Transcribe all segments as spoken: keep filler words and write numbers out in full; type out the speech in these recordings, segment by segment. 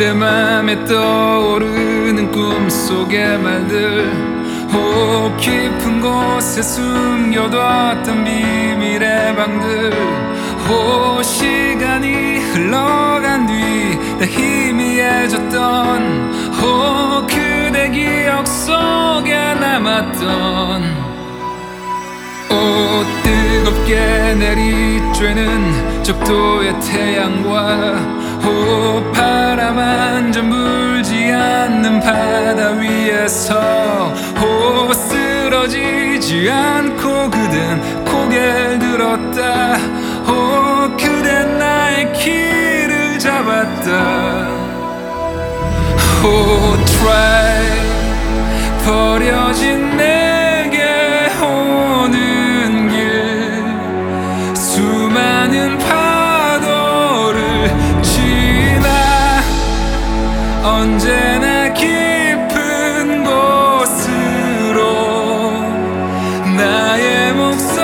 그대 맘에 떠오르는 꿈속의 말들, 오 깊은 곳에 숨겨뒀던 비밀의 방들, 오 시간이 흘러간 뒤 다 희미해졌던 오 그대 기억 속에 남았던 오 뜨겁게 내리쬐는 적도의 태양과 오 바람 한 점 불지 않는 바다 위에서 오 쓰러지지 않고 그댄 고개를 들었다. 오 그댄 나의 길을 잡았다. 오 try 버려진 내게 오는 길, 수많은 파도를 지나 언제나 깊은 곳으로 나의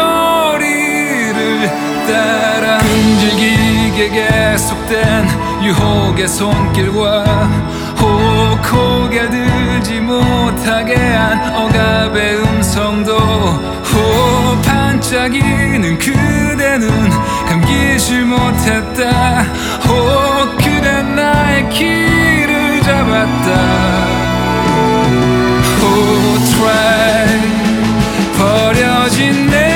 목소리를 따라 끈질기게 계속된 유혹의 손길과 오 고개 들지 못하게 한 억압의 음성도 오 반짝이는 그대 눈 감기질 못했다. 오 그대 나의 길을 잡았다. 오 try 버려진 내